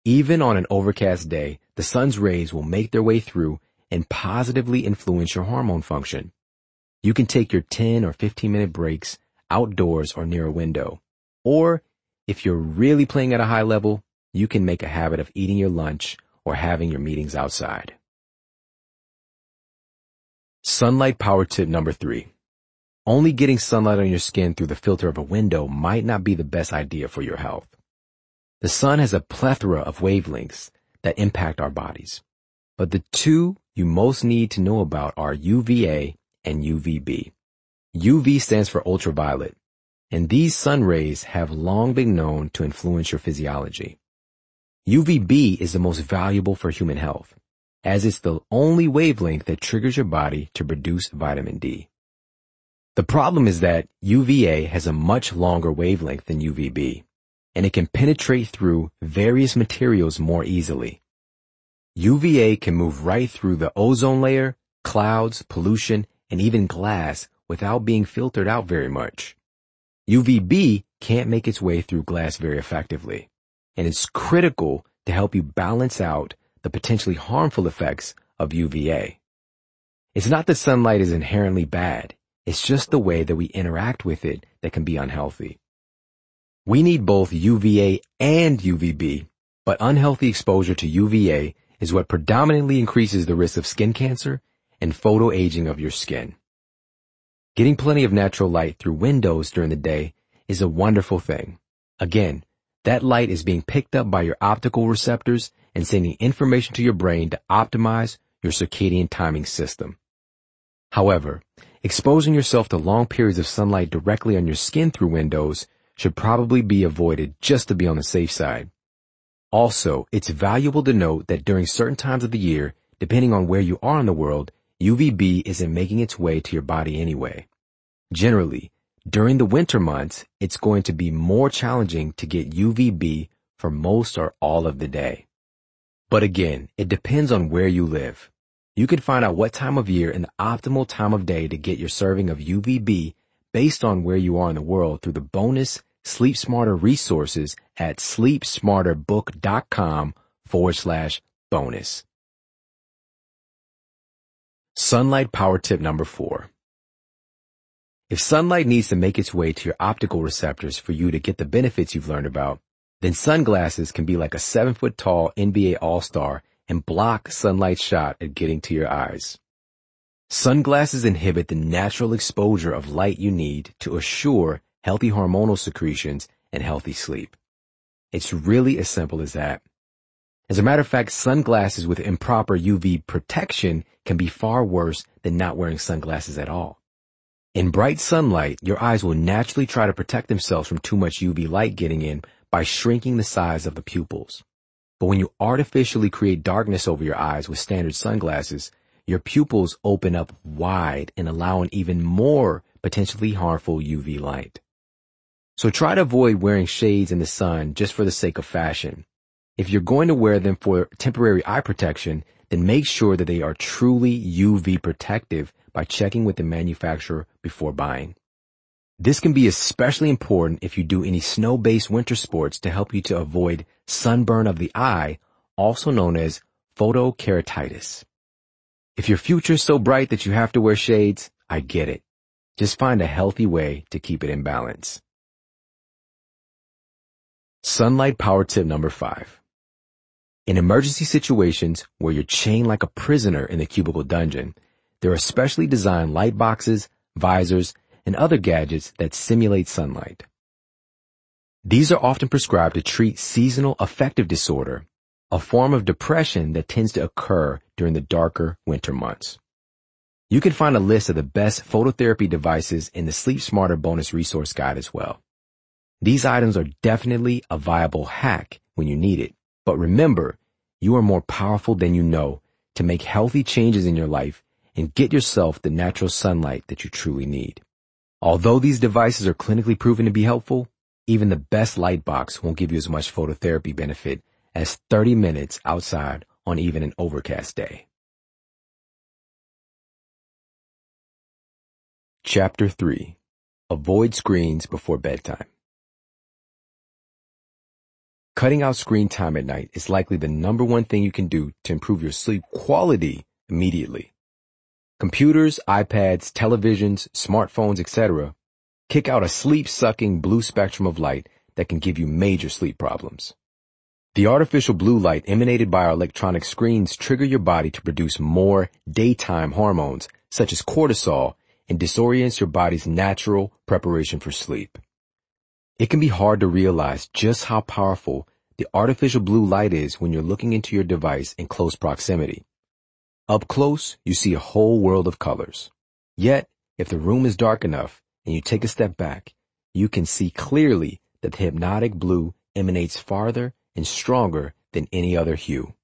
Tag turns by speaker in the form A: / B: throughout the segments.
A: Even on an overcast day, the sun's rays will make their way through and positively influence your hormone function. You can take your 10 or 15-minute breaks outdoors or near a window. Or, if you're really playing at a high level, you can make a habit of eating your lunch or having your meetings outside. Sunlight power tip number 3. Only getting sunlight on your skin through the filter of a window might not be the best idea for your health. The sun has a plethora of wavelengths that impact our bodies, but the two you most need to know about are UVA and UVB. UV stands for ultraviolet, and these sun rays have long been known to influence your physiology. UVB is the most valuable for human health, as it's the only wavelength that triggers your body to produce vitamin D. The problem is that UVA has a much longer wavelength than UVB, and it can penetrate through various materials more easily. UVA can move right through the ozone layer, clouds, pollution, and even glass without being filtered out very much. UVB can't make its way through glass very effectively, and it's critical to help you balance out the potentially harmful effects of UVA. It's not that sunlight is inherently bad, it's just the way that we interact with it that can be unhealthy. We need both UVA and UVB, but unhealthy exposure to UVA is what predominantly increases the risk of skin cancer and photoaging of your skin. Getting plenty of natural light through windows during the day is a wonderful thing. Again, that light is being picked up by your optical receptors and sending information to your brain to optimize your circadian timing system. However, exposing yourself to long periods of sunlight directly on your skin through windows should probably be avoided just to be on the safe side. Also, it's valuable to note that during certain times of the year, depending on where you are in the world, UVB isn't making its way to your body anyway. Generally, during the winter months, it's going to be more challenging to get UVB for most or all of the day. But again, it depends on where you live. You can find out what time of year and the optimal time of day to get your serving of UVB based on where you are in the world through the bonus Sleep Smarter resources at sleepsmarterbook.com/bonus. Sunlight power tip number 4. If sunlight needs to make its way to your optical receptors for you to get the benefits you've learned about, then sunglasses can be like a 7-foot-tall NBA All-Star and block sunlight's shot at getting to your eyes. Sunglasses inhibit the natural exposure of light you need to assure healthy hormonal secretions and healthy sleep. It's really as simple as that. As a matter of fact, sunglasses with improper UV protection can be far worse than not wearing sunglasses at all. In bright sunlight, your eyes will naturally try to protect themselves from too much UV light getting in by shrinking the size of the pupils. But when you artificially create darkness over your eyes with standard sunglasses, your pupils open up wide and allow in even more potentially harmful UV light. So try to avoid wearing shades in the sun just for the sake of fashion. If you're going to wear them for temporary eye protection, then make sure that they are truly UV protective by checking with the manufacturer before buying. This can be especially important if you do any snow-based winter sports to help you to avoid sunburn of the eye, also known as photokeratitis. If your future is so bright that you have to wear shades, I get it. Just find a healthy way to keep it in balance. Sunlight power tip number 5. In emergency situations where you're chained like a prisoner in the cubicle dungeon, there are specially designed light boxes, visors, and other gadgets that simulate sunlight. These are often prescribed to treat seasonal affective disorder, a form of depression that tends to occur during the darker winter months. You can find a list of the best phototherapy devices in the Sleep Smarter bonus resource guide as well. These items are definitely a viable hack when you need it, but remember, you are more powerful than you know to make healthy changes in your life and get yourself the natural sunlight that you truly need. Although these devices are clinically proven to be helpful, even the best light box won't give you as much phototherapy benefit as 30 minutes outside on even an overcast day. Chapter 3. Avoid screens before bedtime. Cutting out screen time at night is likely the number one thing you can do to improve your sleep quality immediately. Computers, iPads, televisions, smartphones, etc. kick out a sleep-sucking blue spectrum of light that can give you major sleep problems. The artificial blue light emanated by our electronic screens trigger your body to produce more daytime hormones, such as cortisol, and disorients your body's natural preparation for sleep. It can be hard to realize just how powerful the artificial blue light is when you're looking into your device in close proximity. Up close, you see a whole world of colors. Yet, if the room is dark enough and you take a step back, you can see clearly that the hypnotic blue emanates farther and stronger than any other hue.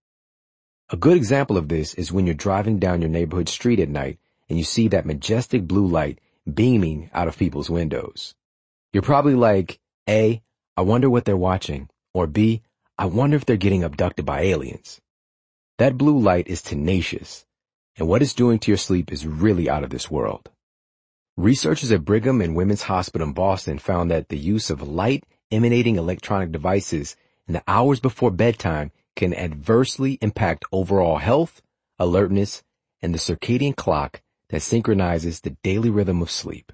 A: A good example of this is when you're driving down your neighborhood street at night and you see that majestic blue light beaming out of people's windows. You're probably like, A, I wonder what they're watching, or B, I wonder if they're getting abducted by aliens. That blue light is tenacious, and what it's doing to your sleep is really out of this world. Researchers at Brigham and Women's Hospital in Boston found that the use of light-emanating electronic devices in the hours before bedtime can adversely impact overall health, alertness, and the circadian clock that synchronizes the daily rhythm of sleep.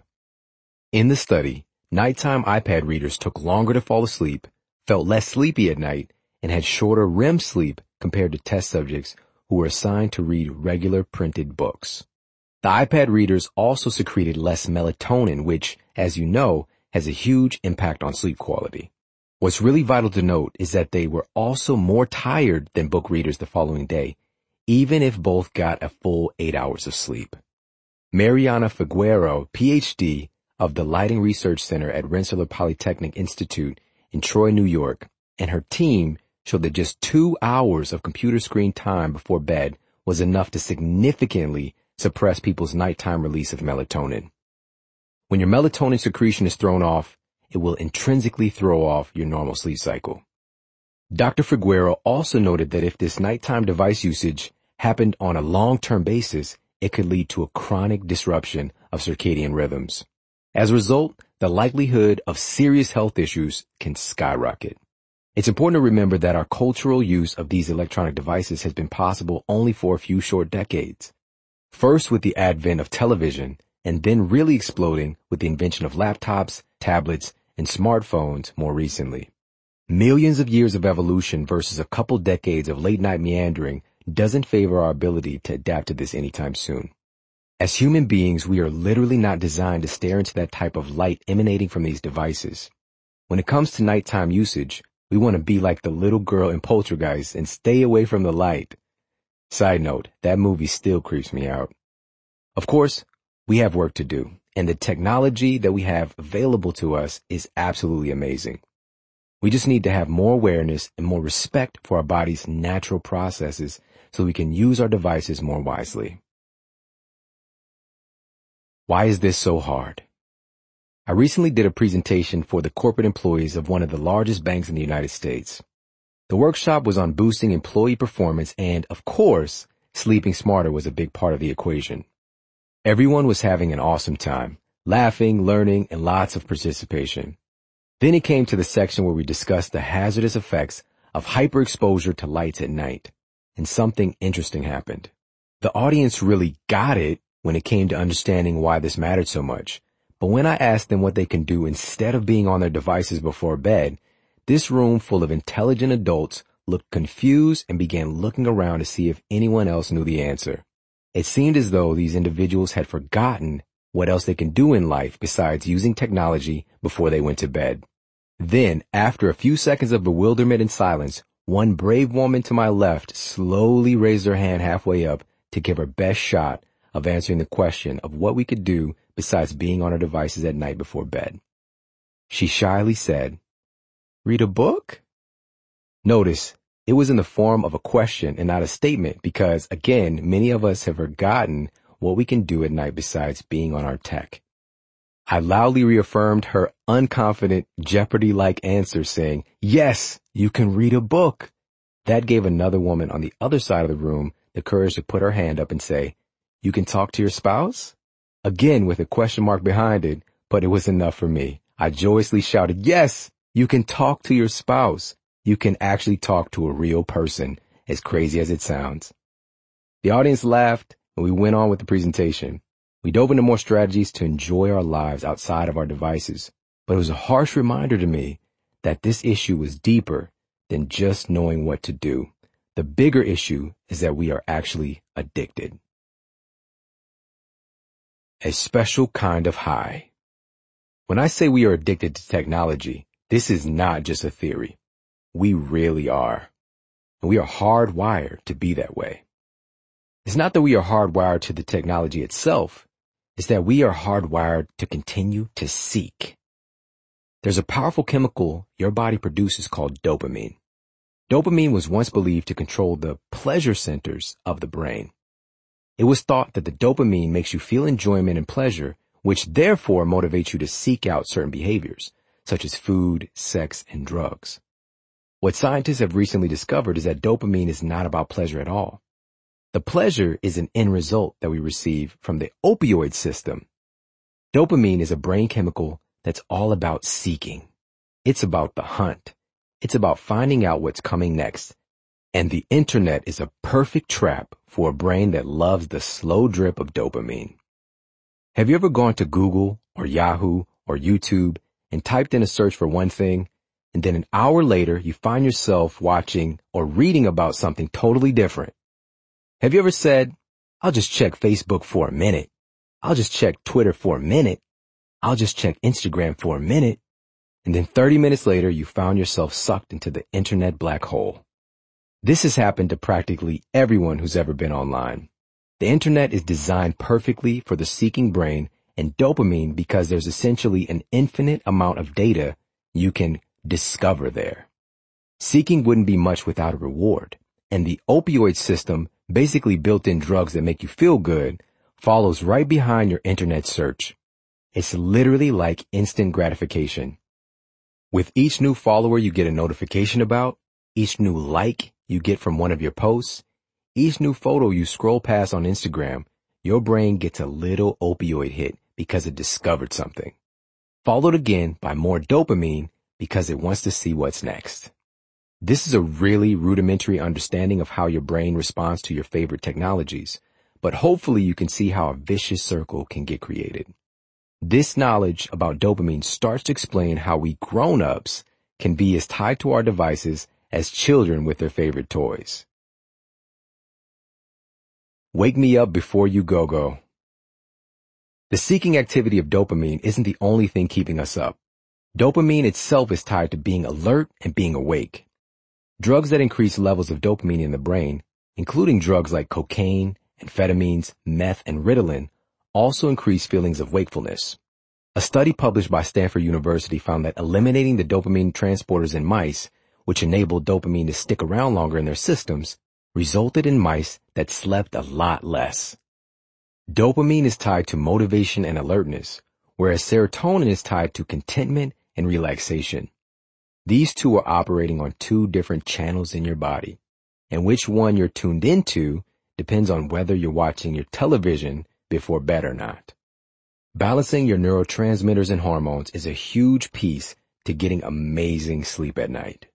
A: In the study, nighttime iPad readers took longer to fall asleep, felt less sleepy at night, and had shorter REM sleep compared to test subjects who were assigned to read regular printed books. The iPad readers also secreted less melatonin, which, as you know, has a huge impact on sleep quality. What's really vital to note is that they were also more tired than book readers the following day, even if both got a full 8 hours of sleep. Mariana Figueroa, PhD, of the Lighting Research Center at Rensselaer Polytechnic Institute in Troy, New York, and her team showed that just 2 hours of computer screen time before bed was enough to significantly suppress people's nighttime release of melatonin. When your melatonin secretion is thrown off, it will intrinsically throw off your normal sleep cycle. Dr. Figueroa also noted that if this nighttime device usage happened on a long-term basis, it could lead to a chronic disruption of circadian rhythms. As a result, the likelihood of serious health issues can skyrocket. It's important to remember that our cultural use of these electronic devices has been possible only for a few short decades. First with the advent of television, and then really exploding with the invention of laptops, tablets, and smartphones more recently. Millions of years of evolution versus a couple decades of late-night meandering doesn't favor our ability to adapt to this anytime soon. As human beings, we are literally not designed to stare into that type of light emanating from these devices. When it comes to nighttime usage, we want to be like the little girl in Poltergeist and stay away from the light. Side note, that movie still creeps me out. Of course, we have work to do, and the technology that we have available to us is absolutely amazing. We just need to have more awareness and more respect for our body's natural processes so we can use our devices more wisely. Why is this so hard? I recently did a presentation for the corporate employees of one of the largest banks in the United States. The workshop was on boosting employee performance and, of course, sleeping smarter was a big part of the equation. Everyone was having an awesome time, laughing, learning, and lots of participation. Then it came to the section where we discussed the hazardous effects of hyperexposure to lights at night, and something interesting happened. The audience really got it when it came to understanding why this mattered so much. But when I asked them what they can do instead of being on their devices before bed, this room full of intelligent adults looked confused and began looking around to see if anyone else knew the answer. It seemed as though these individuals had forgotten what else they can do in life besides using technology before they went to bed. Then, after a few seconds of bewilderment and silence, one brave woman to my left slowly raised her hand halfway up to give her best shot of answering the question of what we could do besides being on our devices at night before bed. She shyly said, "Read a book?" Notice, it was in the form of a question and not a statement because, again, many of us have forgotten what we can do at night besides being on our tech. I loudly reaffirmed her unconfident, Jeopardy-like answer saying, "Yes, you can read a book." That gave another woman on the other side of the room the courage to put her hand up and say, "You can talk to your spouse?" Again with a question mark behind it, but it was enough for me. I joyously shouted, "Yes, you can talk to your spouse." you can actually talk to a real person, as crazy as it sounds. The audience laughed, and we went on with the presentation. We dove into more strategies to enjoy our lives outside of our devices, but it was a harsh reminder to me that this issue was deeper than just knowing what to do. The bigger issue is that we are actually addicted. A special kind of high. When I say we are addicted to technology, this is not just a theory. We really are. And we are hardwired to be that way. It's not that we are hardwired to the technology itself. It's that we are hardwired to continue to seek. There's a powerful chemical your body produces called dopamine. Dopamine was once believed to control the pleasure centers of the brain. It was thought that the dopamine makes you feel enjoyment and pleasure, which therefore motivates you to seek out certain behaviors, such as food, sex, and drugs. What scientists have recently discovered is that dopamine is not about pleasure at all. The pleasure is an end result that we receive from the opioid system. Dopamine is a brain chemical that's all about seeking. It's about the hunt. It's about finding out what's coming next. And the internet is a perfect trap for a brain that loves the slow drip of dopamine. Have you ever gone to Google or Yahoo or YouTube and typed in a search for one thing, and then an hour later you find yourself watching or reading about something totally different? Have you ever said, I'll just check Facebook for a minute. I'll just check Twitter for a minute. I'll just check Instagram for a minute. And then 30 minutes later, you found yourself sucked into the internet black hole. This has happened to practically everyone who's ever been online. The internet is designed perfectly for the seeking brain and dopamine because there's essentially an infinite amount of data you can discover there. Seeking wouldn't be much without a reward, and the opioid system, basically built-in drugs that make you feel good, follows right behind your internet search. It's literally like instant gratification. With each new follower you get a notification about, each new like you get from one of your posts, each new photo you scroll past on Instagram, your brain gets a little opioid hit because it discovered something. Followed again by more dopamine because it wants to see what's next. This is a really rudimentary understanding of how your brain responds to your favorite technologies, but hopefully you can see how a vicious circle can get created. This knowledge about dopamine starts to explain how we grown-ups can be as tied to our devices as children with their favorite toys. Wake me up before you go. The seeking activity of dopamine isn't the only thing keeping us up. Dopamine itself is tied to being alert and being awake. Drugs that increase levels of dopamine in the brain, including drugs like cocaine, amphetamines, meth, and Ritalin, also increase feelings of wakefulness. A study published by Stanford University found that eliminating the dopamine transporters in mice, which enabled dopamine to stick around longer in their systems, resulted in mice that slept a lot less. Dopamine is tied to motivation and alertness, whereas serotonin is tied to contentment and relaxation. These two are operating on two different channels in your body, and which one you're tuned into depends on whether you're watching your television before bed or not. Balancing your neurotransmitters and hormones is a huge piece to getting amazing sleep at night.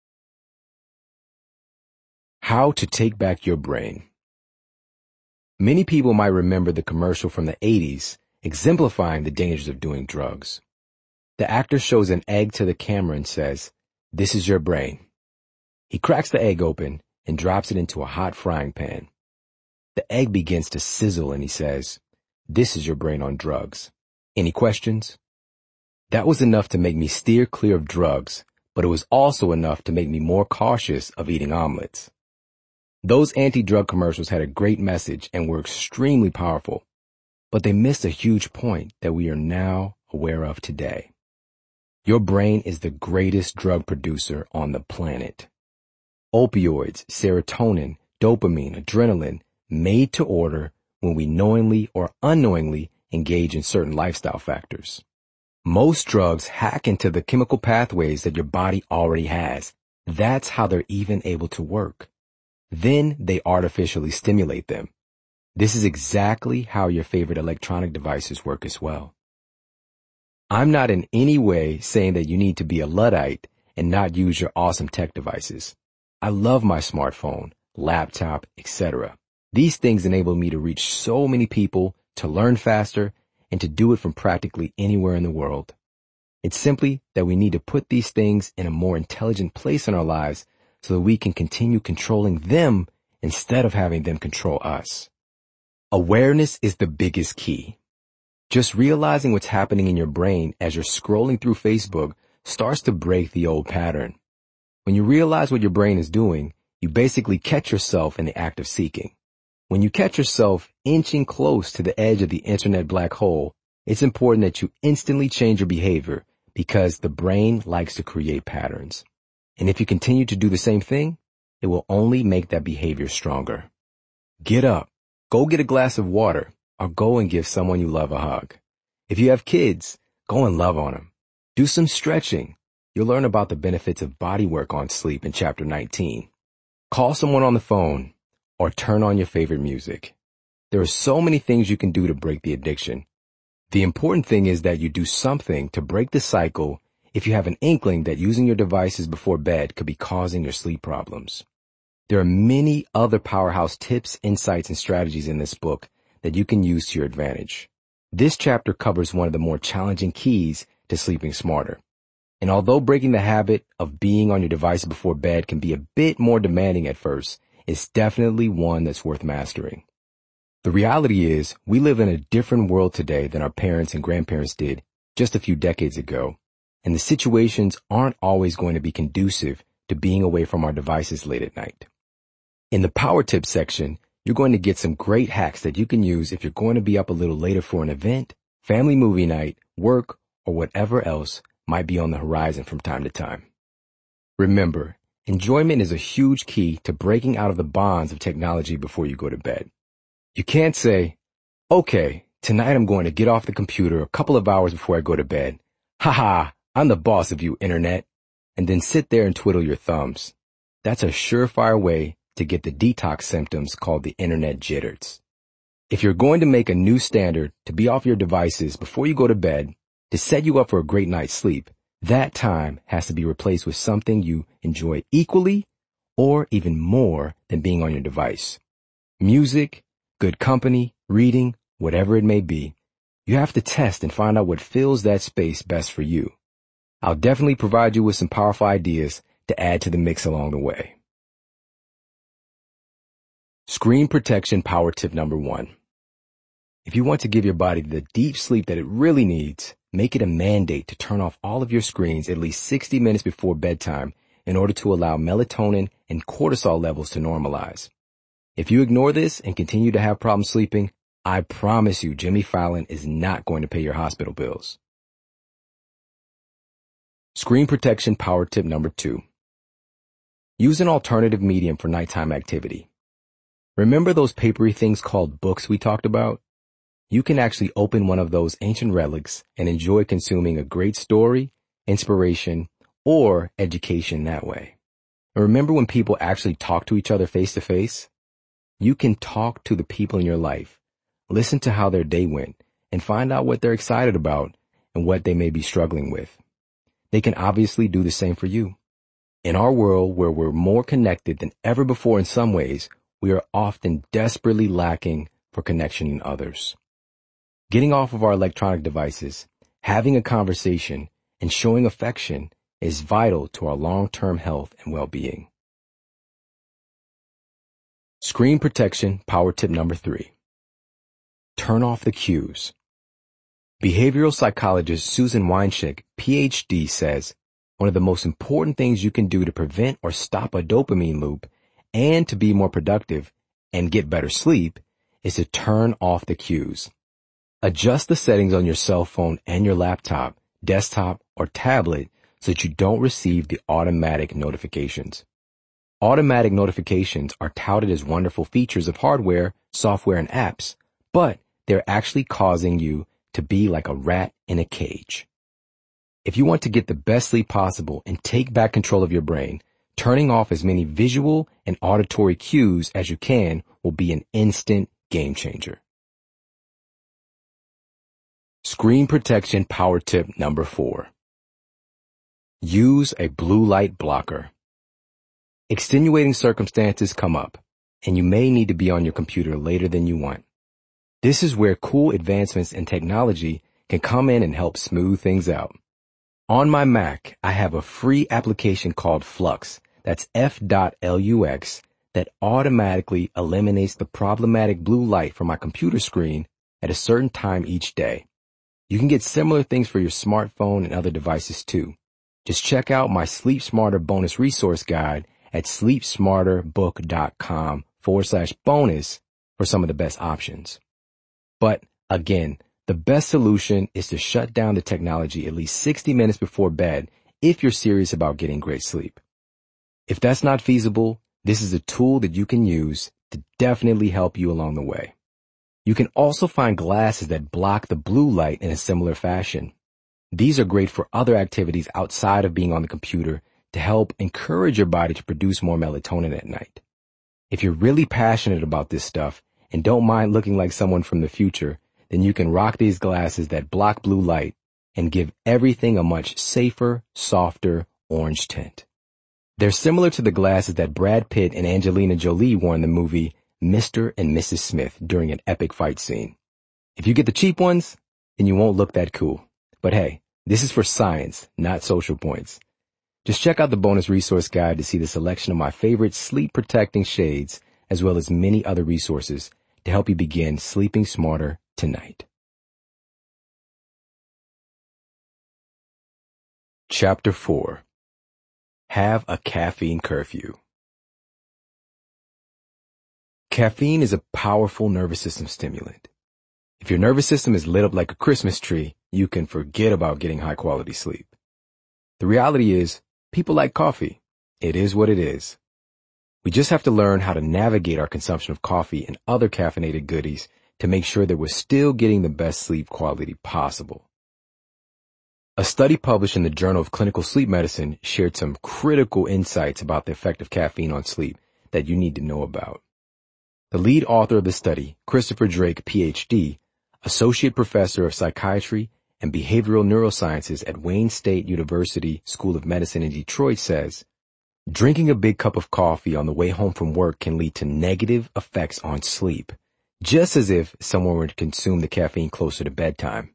A: How to take back your brain. Many people might remember the commercial from the 80s exemplifying the dangers of doing drugs. The actor shows an egg to the camera and says, "This is your brain." He cracks the egg open and drops it into a hot frying pan. The egg begins to sizzle and he says, "This is your brain on drugs. Any questions?" That was enough to make me steer clear of drugs, but it was also enough to make me more cautious of eating omelets. Those anti-drug commercials had a great message and were extremely powerful, but they missed a huge point that we are now aware of today. Your brain is the greatest drug producer on the planet. Opioids, serotonin, dopamine, adrenaline, made to order when we knowingly or unknowingly engage in certain lifestyle factors. Most drugs hack into the chemical pathways that your body already has. That's how they're even able to work. Then they artificially stimulate them. This is exactly how your favorite electronic devices work as well. I'm not in any way saying that you need to be a Luddite and not use your awesome tech devices. I love my smartphone, laptop, etc. These things enable me to reach so many people, to learn faster, and to do it from practically anywhere in the world. It's simply that we need to put these things in a more intelligent place in our lives so that we can continue controlling them instead of having them control us. Awareness is the biggest key. Just realizing what's happening in your brain as you're scrolling through Facebook starts to break the old pattern. When you realize what your brain is doing, you basically catch yourself in the act of seeking. When you catch yourself inching close to the edge of the internet black hole, it's important that you instantly change your behavior because the brain likes to create patterns. And if you continue to do the same thing, it will only make that behavior stronger. Get up, go get a glass of water, or go and give someone you love a hug. If you have kids, go and love on them. Do some stretching. You'll learn about the benefits of body work on sleep in Chapter 19. Call someone on the phone or turn on your favorite music. There are so many things you can do to break the addiction. The important thing is that you do something to break the cycle if you have an inkling that using your devices before bed could be causing your sleep problems. There are many other powerhouse tips, insights, and strategies in this book that you can use to your advantage. This chapter covers one of the more challenging keys to sleeping smarter. And although breaking the habit of being on your device before bed can be a bit more demanding at first, it's definitely one that's worth mastering. The reality is, we live in a different world today than our parents and grandparents did just a few decades ago, and the situations aren't always going to be conducive to being away from our devices late at night. In the Power Tips section, you're going to get some great hacks that you can use if you're going to be up a little later for an event, family movie night, work, or whatever else might be on the horizon from time to time. Remember, enjoyment is a huge key to breaking out of the bonds of technology before you go to bed. You can't say, okay, tonight I'm going to get off the computer a couple of hours before I go to bed. Haha, I'm the boss of you, Internet. And then sit there and twiddle your thumbs. That's a surefire way to get the detox symptoms called the Internet jitters. If you're going to make a new standard to be off your devices before you go to bed, to set you up for a great night's sleep, that time has to be replaced with something you enjoy equally or even more than being on your device. Music, good company, reading, whatever it may be. You have to test and find out what fills that space best for you. I'll definitely provide you with some powerful ideas to add to the mix along the way. Screen protection power tip number 1. If you want to give your body the deep sleep that it really needs, make it a mandate to turn off all of your screens at least 60 minutes before bedtime in order to allow melatonin and cortisol levels to normalize. If you ignore this and continue to have problems sleeping, I promise you Jimmy Fallon is not going to pay your hospital bills. Screen protection power tip number 2. Use an alternative medium for nighttime activity. Remember those papery things called books we talked about? You can actually open one of those ancient relics and enjoy consuming a great story, inspiration, or education that way. And remember when people actually talk to each other face to face? You can talk to the people in your life, listen to how their day went, and find out what they're excited about and what they may be struggling with. They can obviously do the same for you. In our world where we're more connected than ever before in some ways, we are often desperately lacking for connection in others. Getting off of our electronic devices, having a conversation, and showing affection is vital to our long-term health and well-being. Screen protection power tip number 3. Turn off the cues. Behavioral psychologist Susan Weinschenk, PhD, says one of the most important things you can do to prevent or stop a dopamine loop and to be more productive and get better sleep is to turn off the cues. Adjust the settings on your cell phone and your laptop, desktop, or tablet so that you don't receive the automatic notifications. Automatic notifications are touted as wonderful features of hardware, software, and apps, but they're actually causing you to be like a rat in a cage. If you want to get the best sleep possible and take back control of your brain, turning off as many visual and auditory cues as you can will be an instant game changer. Screen protection power tip number 4. Use a blue light blocker. Extenuating circumstances come up, and you may need to be on your computer later than you want. This is where cool advancements in technology can come in and help smooth things out. On my Mac, I have a free application called Flux, that's F.lux, that automatically eliminates the problematic blue light from my computer screen at a certain time each day. You can get similar things for your smartphone and other devices too. Just check out my Sleep Smarter bonus resource guide at sleepsmarterbook.com/bonus for some of the best options. But again, the best solution is to shut down the technology at least 60 minutes before bed if you're serious about getting great sleep. If that's not feasible, this is a tool that you can use to definitely help you along the way. You can also find glasses that block the blue light in a similar fashion. These are great for other activities outside of being on the computer to help encourage your body to produce more melatonin at night. If you're really passionate about this stuff and don't mind looking like someone from the future, then you can rock these glasses that block blue light and give everything a much safer, softer orange tint. They're similar to the glasses that Brad Pitt and Angelina Jolie wore in the movie Mr. and Mrs. Smith during an epic fight scene. If you get the cheap ones, then you won't look that cool. But hey, this is for science, not social points. Just check out the bonus resource guide to see the selection of my favorite sleep-protecting shades, as well as many other resources to help you begin sleeping smarter tonight. Chapter 4. Have a caffeine curfew. Caffeine is a powerful nervous system stimulant. If your nervous system is lit up like a Christmas tree, you can forget about getting high-quality sleep. The reality is, people like coffee. It is what it is. We just have to learn how to navigate our consumption of coffee and other caffeinated goodies to make sure that we're still getting the best sleep quality possible. A study published in the Journal of Clinical Sleep Medicine shared some critical insights about the effect of caffeine on sleep that you need to know about. The lead author of the study, Christopher Drake, Ph.D., Associate Professor of Psychiatry and Behavioral Neurosciences at Wayne State University School of Medicine in Detroit, says, drinking a big cup of coffee on the way home from work can lead to negative effects on sleep, just as if someone were to consume the caffeine closer to bedtime.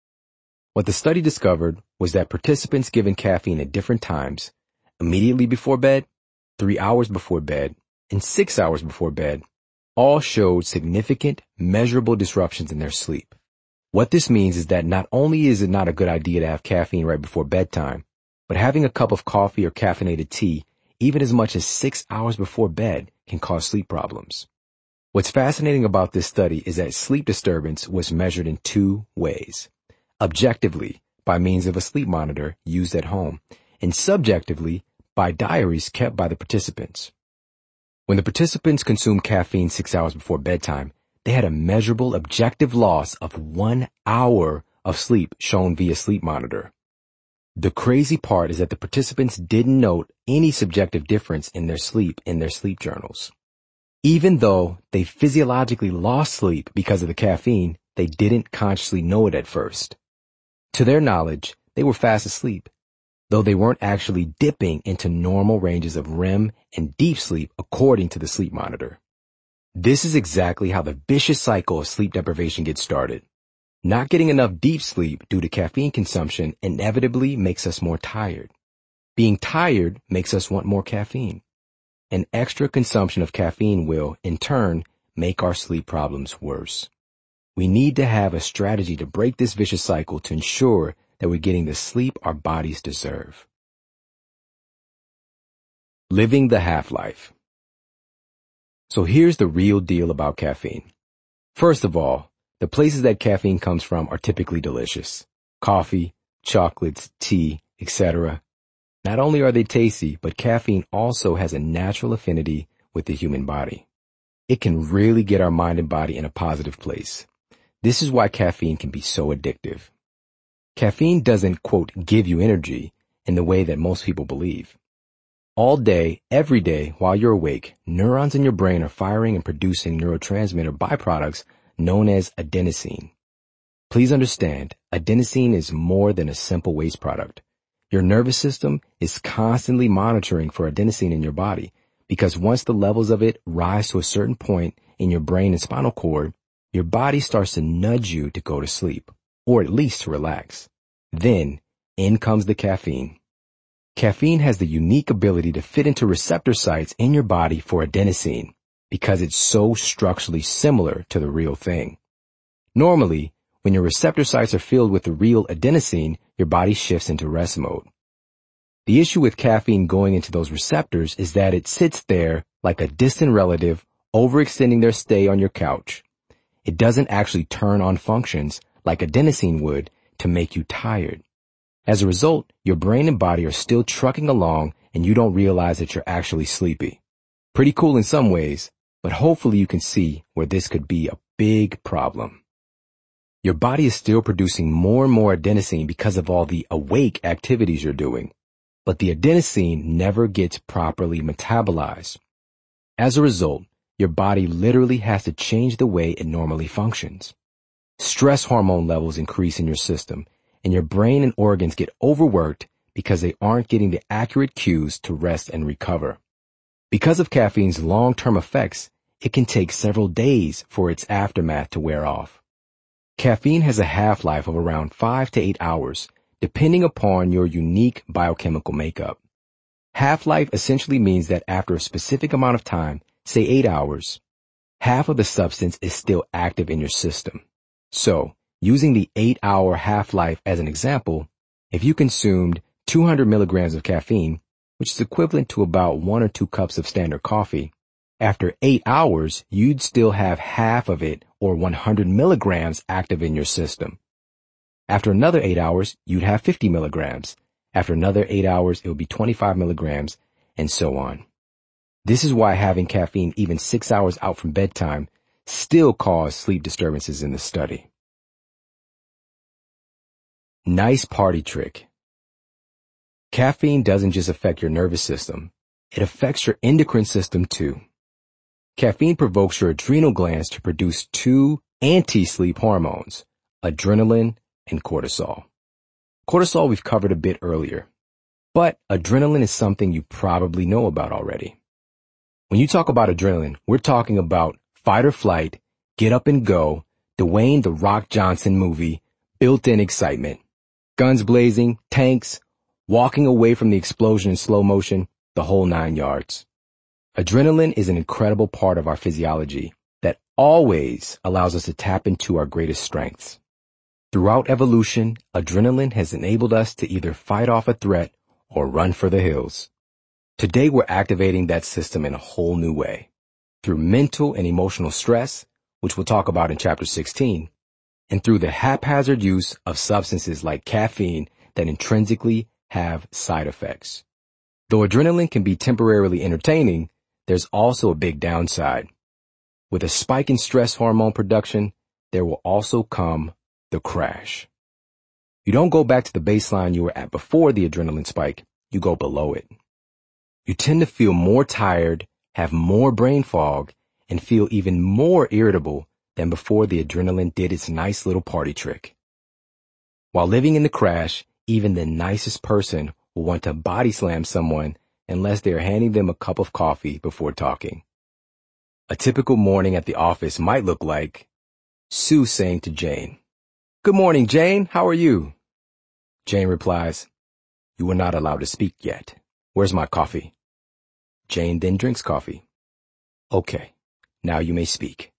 A: What the study discovered was that participants given caffeine at different times, immediately before bed, 3 hours before bed, and 6 hours before bed, all showed significant, measurable disruptions in their sleep. What this means is that not only is it not a good idea to have caffeine right before bedtime, but having a cup of coffee or caffeinated tea even as much as 6 hours before bed can cause sleep problems. What's fascinating about this study is that sleep disturbance was measured in 2 ways. Objectively, by means of a sleep monitor used at home, and subjectively, by diaries kept by the participants. When the participants consumed caffeine 6 hours before bedtime, they had a measurable objective loss of 1 hour of sleep shown via sleep monitor. The crazy part is that the participants didn't note any subjective difference in their sleep journals. Even though they physiologically lost sleep because of the caffeine, they didn't consciously know it at first. To their knowledge, they were fast asleep, though they weren't actually dipping into normal ranges of REM and deep sleep according to the sleep monitor. This is exactly how the vicious cycle of sleep deprivation gets started. Not getting enough deep sleep due to caffeine consumption inevitably makes us more tired. Being tired makes us want more caffeine. An extra consumption of caffeine will, in turn, make our sleep problems worse. We need to have a strategy to break this vicious cycle to ensure that we're getting the sleep our bodies deserve. Living the half-life. So here's the real deal about caffeine. First of all, the places that caffeine comes from are typically delicious. Coffee, chocolates, tea, etc. Not only are they tasty, but caffeine also has a natural affinity with the human body. It can really get our mind and body in a positive place. This is why caffeine can be so addictive. Caffeine doesn't, quote, give you energy in the way that most people believe. All day, every day, while you're awake, neurons in your brain are firing and producing neurotransmitter byproducts known as adenosine. Please understand, adenosine is more than a simple waste product. Your nervous system is constantly monitoring for adenosine in your body because once the levels of it rise to a certain point in your brain and spinal cord, your body starts to nudge you to go to sleep, or at least to relax. Then, in comes the caffeine. Caffeine has the unique ability to fit into receptor sites in your body for adenosine because it's so structurally similar to the real thing. Normally, when your receptor sites are filled with the real adenosine, your body shifts into rest mode. The issue with caffeine going into those receptors is that it sits there like a distant relative overextending their stay on your couch. It doesn't actually turn on functions like adenosine would to make you tired. As a result, your brain and body are still trucking along and you don't realize that you're actually sleepy. Pretty cool in some ways, but hopefully you can see where this could be a big problem. Your body is still producing more and more adenosine because of all the awake activities you're doing, but the adenosine never gets properly metabolized. As a result, your body literally has to change the way it normally functions. Stress hormone levels increase in your system, and your brain and organs get overworked because they aren't getting the accurate cues to rest and recover. Because of caffeine's long-term effects, it can take several days for its aftermath to wear off. Caffeine has a half-life of around 5 to 8 hours, depending upon your unique biochemical makeup. Half-life essentially means that after a specific amount of time, say 8 hours, half of the substance is still active in your system. So, using the 8-hour half-life as an example, if you consumed 200 milligrams of caffeine, which is equivalent to about 1 or 2 cups of standard coffee, after 8 hours, you'd still have half of it, or 100 milligrams, active in your system. After another 8 hours, you'd have 50 milligrams. After another 8 hours, it would be 25 milligrams, and so on. This is why having caffeine even 6 hours out from bedtime still caused sleep disturbances in the study. Nice party trick. Caffeine doesn't just affect your nervous system, it affects your endocrine system too. Caffeine provokes your adrenal glands to produce 2 anti-sleep hormones, adrenaline and cortisol. Cortisol we've covered a bit earlier, but adrenaline is something you probably know about already. When you talk about adrenaline, we're talking about fight or flight, get up and go, Dwayne "The Rock" Johnson movie, built-in excitement, guns blazing, tanks, walking away from the explosion in slow motion, the whole 9 yards. Adrenaline is an incredible part of our physiology that always allows us to tap into our greatest strengths. Throughout evolution, adrenaline has enabled us to either fight off a threat or run for the hills. Today we're activating that system in a whole new way, through mental and emotional stress, which we'll talk about in Chapter 16, and through the haphazard use of substances like caffeine that intrinsically have side effects. Though adrenaline can be temporarily entertaining, there's also a big downside. With a spike in stress hormone production, there will also come the crash. You don't go back to the baseline you were at before the adrenaline spike, you go below it. You tend to feel more tired, have more brain fog, and feel even more irritable than before the adrenaline did its nice little party trick. While living in the crash, even the nicest person will want to body slam someone unless they are handing them a cup of coffee before talking. A typical morning at the office might look like Sue saying to Jane, "Good morning, Jane. How are you?" Jane replies, "You are not allowed to speak yet. Where's my coffee?" Jane then drinks coffee. "Okay, now you may speak."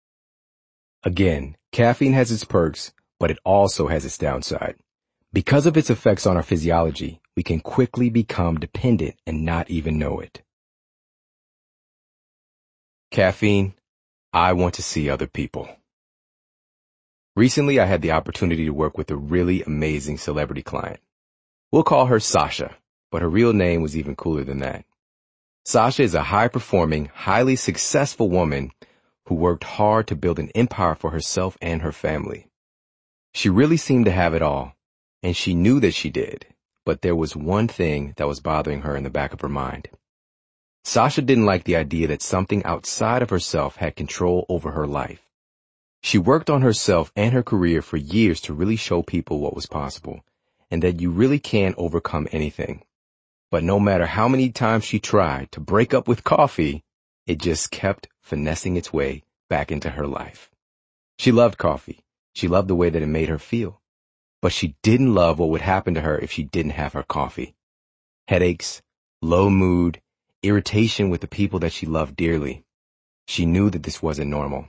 A: Again, caffeine has its perks, but it also has its downside. Because of its effects on our physiology, we can quickly become dependent and not even know it. Caffeine, I want to see other people. Recently, I had the opportunity to work with a really amazing celebrity client. We'll call her Sasha, but her real name was even cooler than that. Sasha is a high-performing, highly successful woman who worked hard to build an empire for herself and her family. She really seemed to have it all, and she knew that she did, but there was one thing that was bothering her in the back of her mind. Sasha didn't like the idea that something outside of herself had control over her life. She worked on herself and her career for years to really show people what was possible, and that you really can overcome anything. But no matter how many times she tried to break up with coffee, it just kept finessing its way back into her life. She loved coffee. She loved the way that it made her feel. But she didn't love what would happen to her if she didn't have her coffee. Headaches, low mood, irritation with the people that she loved dearly. She knew that this wasn't normal.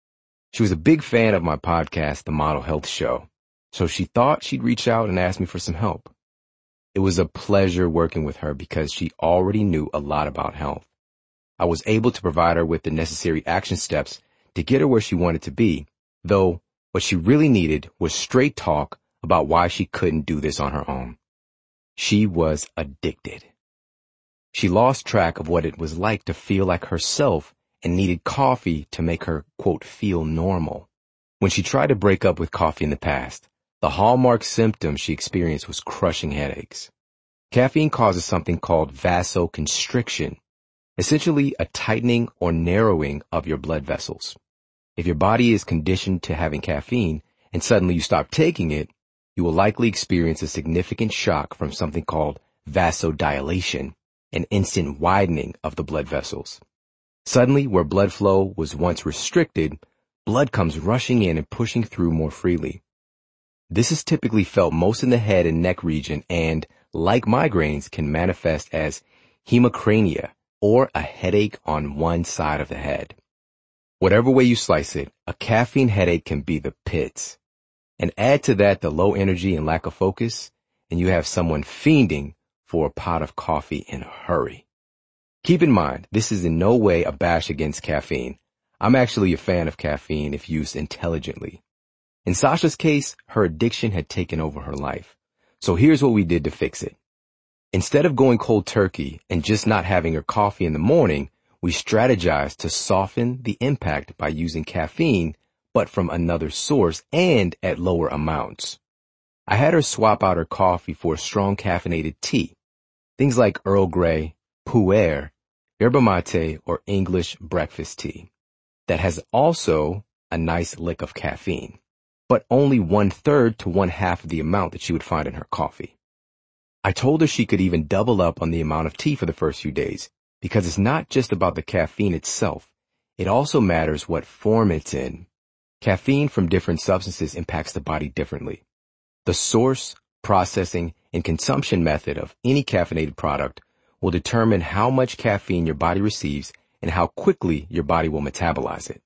A: She was a big fan of my podcast, The Model Health Show, so she thought she'd reach out and ask me for some help. It was a pleasure working with her because she already knew a lot about health. I was able to provide her with the necessary action steps to get her where she wanted to be, though what she really needed was straight talk about why she couldn't do this on her own. She was addicted. She lost track of what it was like to feel like herself and needed coffee to make her, quote, feel normal. When she tried to break up with coffee in the past, the hallmark symptom she experienced was crushing headaches. Caffeine causes something called vasoconstriction, essentially a tightening or narrowing of your blood vessels. If your body is conditioned to having caffeine and suddenly you stop taking it, you will likely experience a significant shock from something called vasodilation, an instant widening of the blood vessels. Suddenly, where blood flow was once restricted, blood comes rushing in and pushing through more freely. This is typically felt most in the head and neck region and, like migraines, can manifest as hemicrania or a headache on one side of the head. Whatever way you slice it, a caffeine headache can be the pits. And add to that the low energy and lack of focus, and you have someone fiending for a pot of coffee in a hurry. Keep in mind, this is in no way a bash against caffeine. I'm actually a fan of caffeine if used intelligently. In Sasha's case, her addiction had taken over her life. So here's what we did to fix it. Instead of going cold turkey and just not having her coffee in the morning, we strategized to soften the impact by using caffeine, but from another source and at lower amounts. I had her swap out her coffee for a strong caffeinated tea. Things like Earl Grey, Pu'er, yerba mate, or English breakfast tea. That has also a nice lick of caffeine, but only 1/3 to 1/2 of the amount that she would find in her coffee. I told her she could even double up on the amount of tea for the first few days, because it's not just about the caffeine itself. It also matters what form it's in. Caffeine from different substances impacts the body differently. The source, processing, and consumption method of any caffeinated product will determine how much caffeine your body receives and how quickly your body will metabolize it.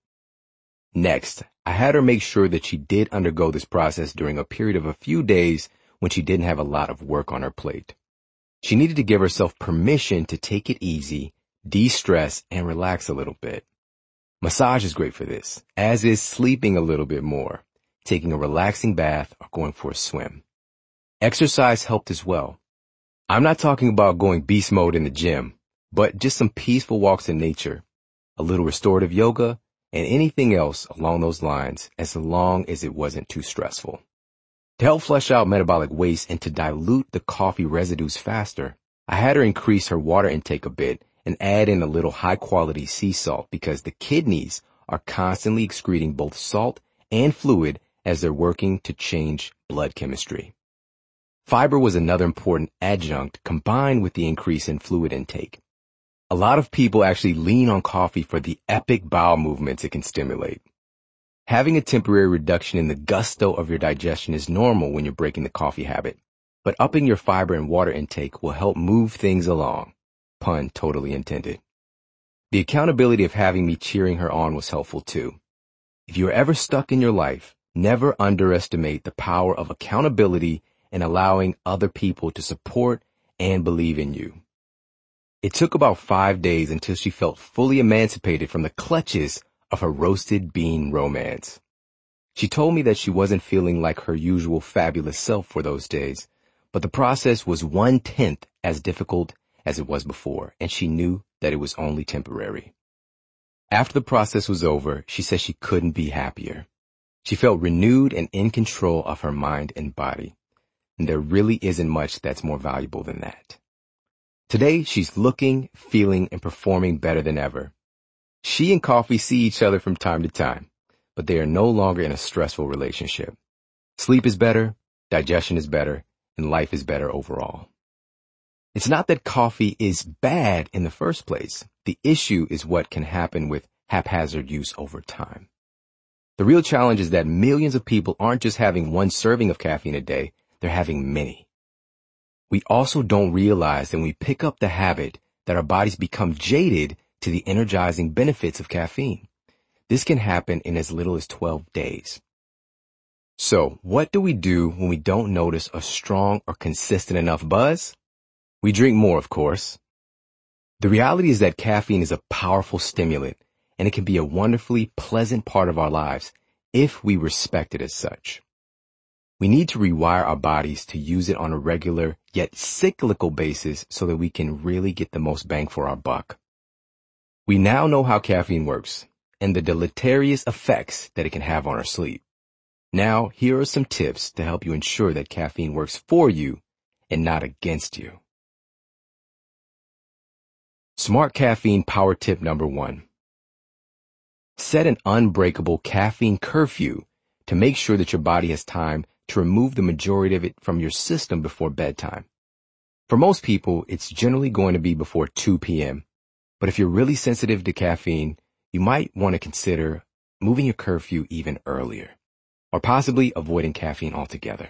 A: Next, I had her make sure that she did undergo this process during a period of a few days when she didn't have a lot of work on her plate. She needed to give herself permission to take it easy, de-stress, and relax a little bit. Massage is great for this, as is sleeping a little bit more, taking a relaxing bath, or going for a swim. Exercise helped as well. I'm not talking about going beast mode in the gym, but just some peaceful walks in nature, a little restorative yoga, and anything else along those lines as long as it wasn't too stressful. To help flush out metabolic waste and to dilute the coffee residues faster, I had her increase her water intake a bit and add in a little high-quality sea salt because the kidneys are constantly excreting both salt and fluid as they're working to change blood chemistry. Fiber was another important adjunct combined with the increase in fluid intake. A lot of people actually lean on coffee for the epic bowel movements it can stimulate. Having a temporary reduction in the gusto of your digestion is normal when you're breaking the coffee habit, but upping your fiber and water intake will help move things along. Pun totally intended. The accountability of having me cheering her on was helpful too. If you're ever stuck in your life, never underestimate the power of accountability and allowing other people to support and believe in you. It took about 5 days until she felt fully emancipated from the clutches of her roasted bean romance. She told me that she wasn't feeling like her usual fabulous self for those days, but the process was 1/10 as difficult as it was before, and she knew that it was only temporary. After the process was over, she said she couldn't be happier. She felt renewed and in control of her mind and body, and there really isn't much that's more valuable than that. Today, she's looking, feeling, and performing better than ever. She and coffee see each other from time to time, but they are no longer in a stressful relationship. Sleep is better, digestion is better, and life is better overall. It's not that coffee is bad in the first place. The issue is what can happen with haphazard use over time. The real challenge is that millions of people aren't just having one serving of caffeine a day, they're having many. We also don't realize that when we pick up the habit that our bodies become jaded to the energizing benefits of caffeine. This can happen in as little as 12 days. So, what do we do when we don't notice a strong or consistent enough buzz? We drink more, of course. The reality is that caffeine is a powerful stimulant, and it can be a wonderfully pleasant part of our lives if we respect it as such. We need to rewire our bodies to use it on a regular yet cyclical basis so that we can really get the most bang for our buck. We now know how caffeine works and the deleterious effects that it can have on our sleep. Now, here are some tips to help you ensure that caffeine works for you and not against you. Smart Caffeine Power Tip number 1. Set an unbreakable caffeine curfew to make sure that your body has time to remove the majority of it from your system before bedtime. For most people, it's generally going to be before 2 p.m. But if you're really sensitive to caffeine, you might want to consider moving your curfew even earlier, or possibly avoiding caffeine altogether.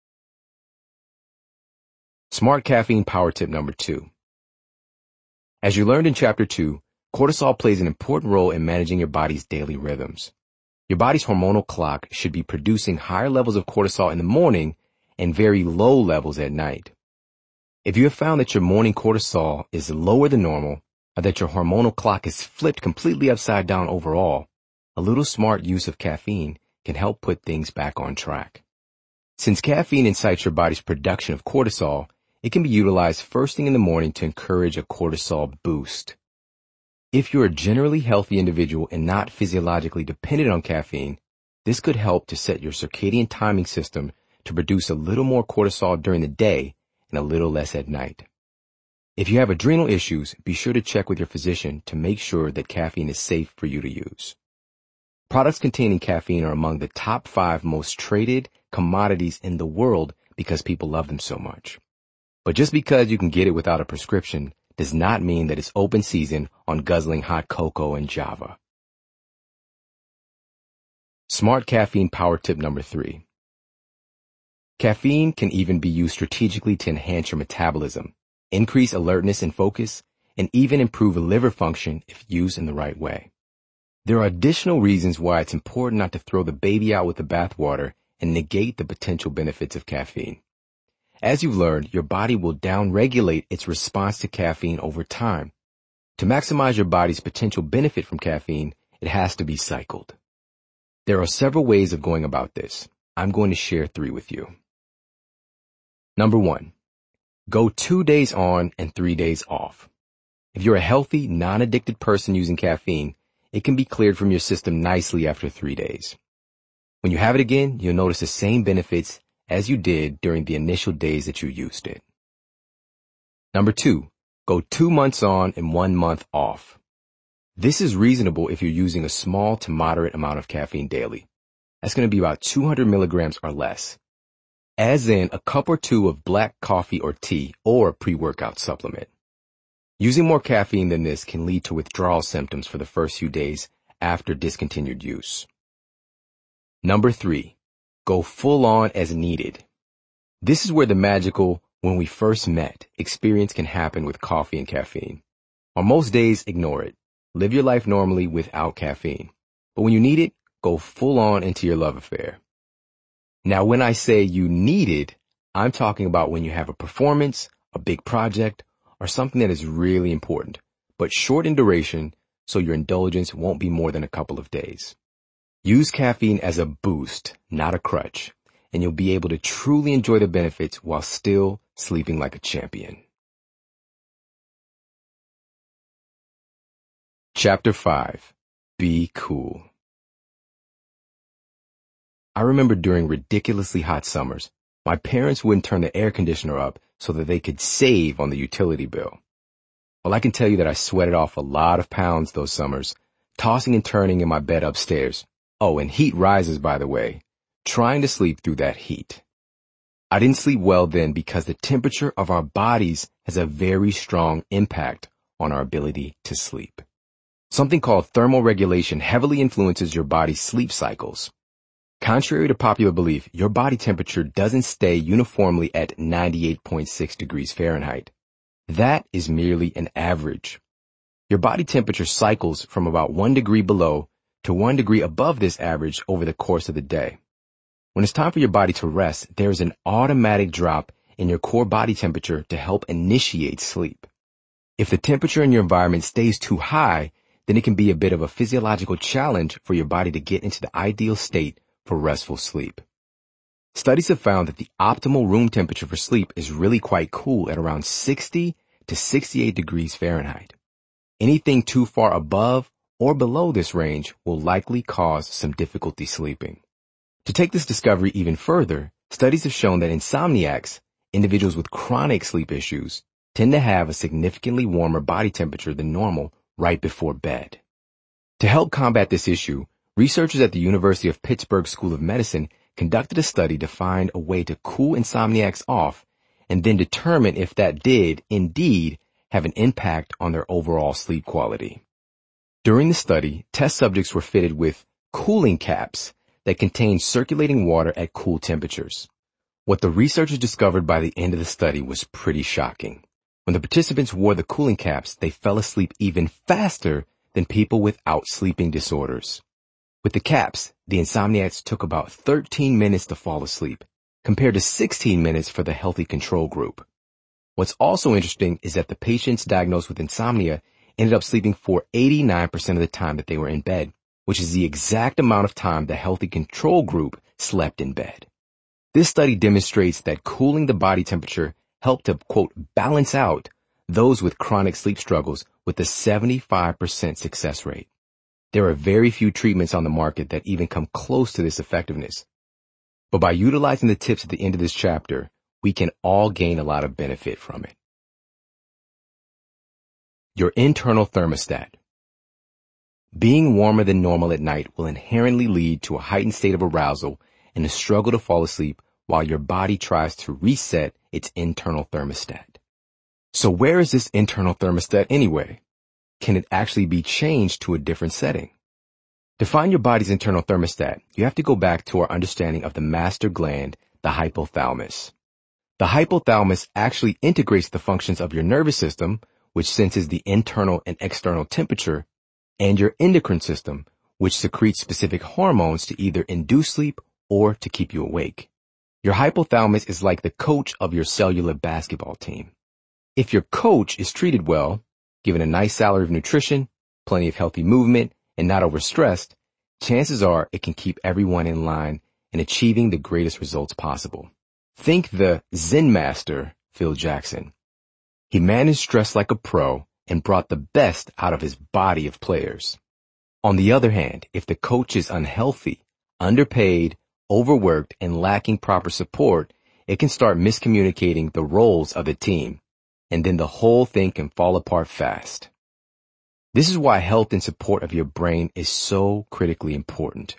A: Smart Caffeine Power Tip number 2. As you learned in Chapter 2, cortisol plays an important role in managing your body's daily rhythms. Your body's hormonal clock should be producing higher levels of cortisol in the morning and very low levels at night. If you have found that your morning cortisol is lower than normal, or that your hormonal clock is flipped completely upside down overall, a little smart use of caffeine can help put things back on track. Since caffeine incites your body's production of cortisol, it can be utilized first thing in the morning to encourage a cortisol boost. If you're a generally healthy individual and not physiologically dependent on caffeine, this could help to set your circadian timing system to produce a little more cortisol during the day and a little less at night. If you have adrenal issues, be sure to check with your physician to make sure that caffeine is safe for you to use. Products containing caffeine are among the top 5 most traded commodities in the world because people love them so much. But just because you can get it without a prescription does not mean that it's open season on guzzling hot cocoa and Java. Smart Caffeine Power Tip number 3. Caffeine can even be used strategically to enhance your metabolism, increase alertness and focus, and even improve liver function if used in the right way. There are additional reasons why it's important not to throw the baby out with the bathwater and negate the potential benefits of caffeine. As you've learned, your body will downregulate its response to caffeine over time. To maximize your body's potential benefit from caffeine, it has to be cycled. There are several ways of going about this. I'm going to share 3 with you. Number 1, go 2 days on and 3 days off. If you're a healthy, non-addicted person using caffeine, it can be cleared from your system nicely after 3 days. When you have it again, you'll notice the same benefits as you did during the initial days that you used it. Number 2, go 2 months on and 1 month off. This is reasonable if you're using a small to moderate amount of caffeine daily. That's going to be about 200 milligrams or less. As in a cup or 2 of black coffee or tea or a pre-workout supplement. Using more caffeine than this can lead to withdrawal symptoms for the first few days after discontinued use. Number 3, go full on as needed. This is where the magical when we first met experience can happen with coffee and caffeine. On most days, ignore it. Live your life normally without caffeine. But when you need it, go full on into your love affair. Now, when I say you need it, I'm talking about when you have a performance, a big project, or something that is really important, but short in duration, so your indulgence won't be more than a couple of days. Use caffeine as a boost, not a crutch, and you'll be able to truly enjoy the benefits while still sleeping like a champion. Chapter 5. Be cool. I remember during ridiculously hot summers, my parents wouldn't turn the air conditioner up so that they could save on the utility bill. Well, I can tell you that I sweated off a lot of pounds those summers, tossing and turning in my bed upstairs. Oh, and heat rises, by the way, trying to sleep through that heat. I didn't sleep well then because the temperature of our bodies has a very strong impact on our ability to sleep. Something called thermal regulation heavily influences your body's sleep cycles. Contrary to popular belief, your body temperature doesn't stay uniformly at 98.6 degrees Fahrenheit. That is merely an average. Your body temperature cycles from about 1 degree below to 1 degree above this average over the course of the day. When it's time for your body to rest, there is an automatic drop in your core body temperature to help initiate sleep. If the temperature in your environment stays too high, then it can be a bit of a physiological challenge for your body to get into the ideal state for restful sleep. Studies have found that the optimal room temperature for sleep is really quite cool at around 60 to 68 degrees Fahrenheit. Anything too far above or below this range will likely cause some difficulty sleeping. To take this discovery even further, studies have shown that insomniacs, individuals with chronic sleep issues, tend to have a significantly warmer body temperature than normal right before bed. To help combat this issue, researchers at the University of Pittsburgh School of Medicine conducted a study to find a way to cool insomniacs off and then determine if that did, indeed, have an impact on their overall sleep quality. During the study, test subjects were fitted with cooling caps that contained circulating water at cool temperatures. What the researchers discovered by the end of the study was pretty shocking. When the participants wore the cooling caps, they fell asleep even faster than people without sleeping disorders. With the caps, the insomniacs took about 13 minutes to fall asleep, compared to 16 minutes for the healthy control group. What's also interesting is that the patients diagnosed with insomnia ended up sleeping for 89% of the time that they were in bed, which is the exact amount of time the healthy control group slept in bed. This study demonstrates that cooling the body temperature helped to, quote, balance out those with chronic sleep struggles with a 75% success rate. There are very few treatments on the market that even come close to this effectiveness. But by utilizing the tips at the end of this chapter, we can all gain a lot of benefit from it. Your internal thermostat. Being warmer than normal at night will inherently lead to a heightened state of arousal and a struggle to fall asleep while your body tries to reset its internal thermostat. So where is this internal thermostat anyway? Can it actually be changed to a different setting? To find your body's internal thermostat, you have to go back to our understanding of the master gland, the hypothalamus. The hypothalamus actually integrates the functions of your nervous system, which senses the internal and external temperature, and your endocrine system, which secretes specific hormones to either induce sleep or to keep you awake. Your hypothalamus is like the coach of your cellular basketball team. If your coach is treated well, given a nice salary of nutrition, plenty of healthy movement, and not overstressed, chances are it can keep everyone in line and achieving the greatest results possible. Think the Zen master, Phil Jackson. He managed stress like a pro and brought the best out of his body of players. On the other hand, if the coach is unhealthy, underpaid, overworked, and lacking proper support, it can start miscommunicating the roles of the team, and then the whole thing can fall apart fast. This is why health and support of your brain is so critically important.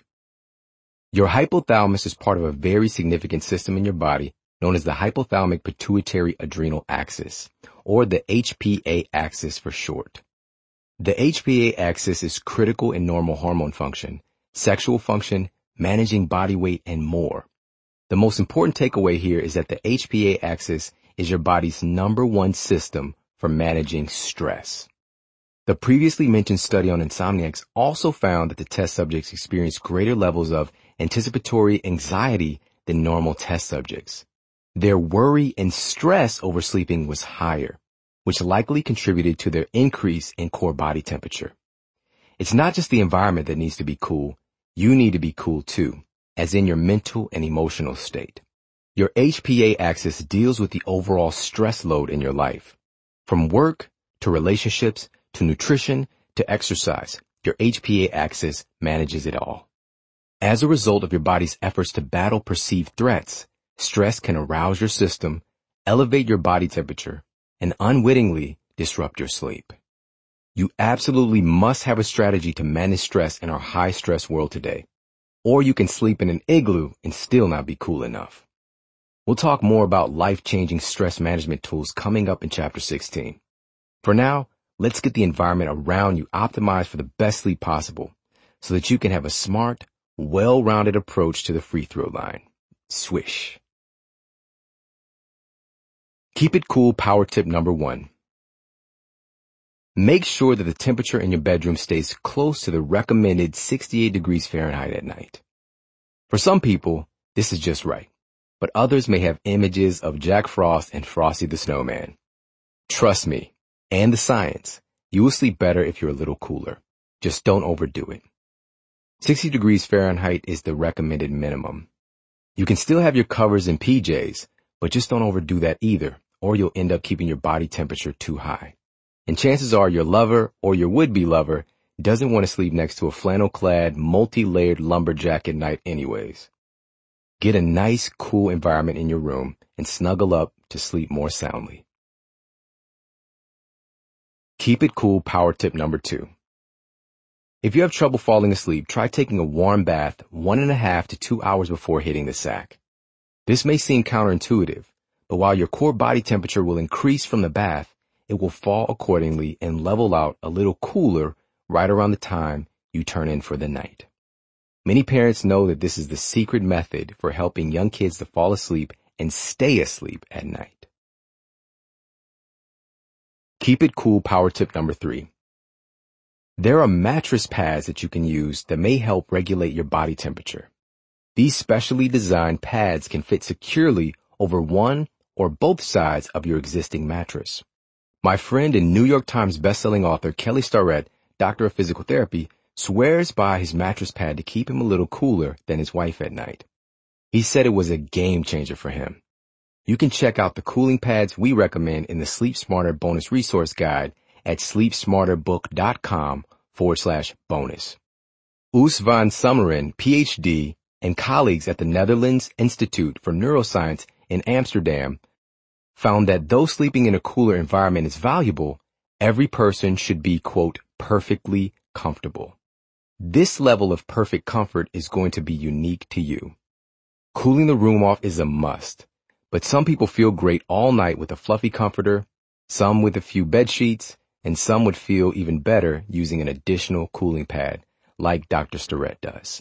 A: Your hypothalamus is part of a very significant system in your body known as the hypothalamic pituitary adrenal axis, or the HPA axis for short. The HPA axis is critical in normal hormone function, sexual function, managing body weight, and more. The most important takeaway here is that the HPA axis is your body's number one system for managing stress. The previously mentioned study on insomniacs also found that the test subjects experienced greater levels of anticipatory anxiety than normal test subjects. Their worry and stress over sleeping was higher, which likely contributed to their increase in core body temperature. It's not just the environment that needs to be cool, you need to be cool too, as in your mental and emotional state. Your HPA axis deals with the overall stress load in your life. From work to relationships to nutrition to exercise, your HPA axis manages it all. As a result of your body's efforts to battle perceived threats, stress can arouse your system, elevate your body temperature, and unwittingly disrupt your sleep. You absolutely must have a strategy to manage stress in our high-stress world today, or you can sleep in an igloo and still not be cool enough. We'll talk more about life-changing stress management tools coming up in Chapter 16. For now, let's get the environment around you optimized for the best sleep possible so that you can have a smart, well-rounded approach to the free throw line. Swish. Keep it cool power tip number 1. Make sure that the temperature in your bedroom stays close to the recommended 68 degrees Fahrenheit at night. For some people, this is just right, but others may have images of Jack Frost and Frosty the Snowman. Trust me, and the science, you will sleep better if you're a little cooler. Just don't overdo it. 60 degrees Fahrenheit is the recommended minimum. You can still have your covers and PJs, but just don't overdo that either, or you'll end up keeping your body temperature too high. And chances are your lover or your would-be lover doesn't want to sleep next to a flannel-clad, multi-layered lumberjack at night anyways. Get a nice, cool environment in your room and snuggle up to sleep more soundly. Keep it cool power tip number 2. If you have trouble falling asleep, try taking a warm bath 1.5 to 2 hours before hitting the sack. This may seem counterintuitive, but while your core body temperature will increase from the bath, it will fall accordingly and level out a little cooler right around the time you turn in for the night. Many parents know that this is the secret method for helping young kids to fall asleep and stay asleep at night. Keep it cool power tip number 3. There are mattress pads that you can use that may help regulate your body temperature. These specially designed pads can fit securely over one or both sides of your existing mattress. My friend and New York Times bestselling author Kelly Starrett, doctor of physical therapy, swears by his mattress pad to keep him a little cooler than his wife at night. He said it was a game changer for him. You can check out the cooling pads we recommend in the Sleep Smarter bonus resource guide at sleepsmarterbook.com/bonus. Oos van Summeren, PhD, and colleagues at the Netherlands Institute for Neuroscience in Amsterdam found that though sleeping in a cooler environment is valuable, every person should be, quote, perfectly comfortable. This level of perfect comfort is going to be unique to you. Cooling the room off is a must, but some people feel great all night with a fluffy comforter, some with a few bed sheets, and some would feel even better using an additional cooling pad, like Dr. Starrett does.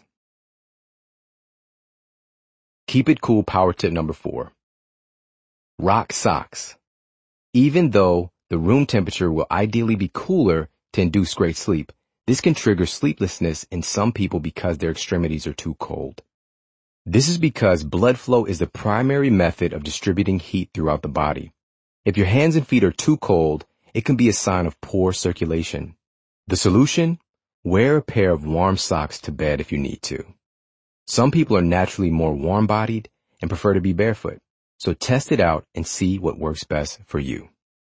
A: Keep it cool power tip number 4. Rock socks. Even though the room temperature will ideally be cooler to induce great sleep, this can trigger sleeplessness in some people because their extremities are too cold. This is because blood flow is the primary method of distributing heat throughout the body. If your hands and feet are too cold, it can be a sign of poor circulation. The solution? Wear a pair of warm socks to bed if you need to. Some people are naturally more warm-bodied and prefer to be barefoot, so test it out and see what works best for you.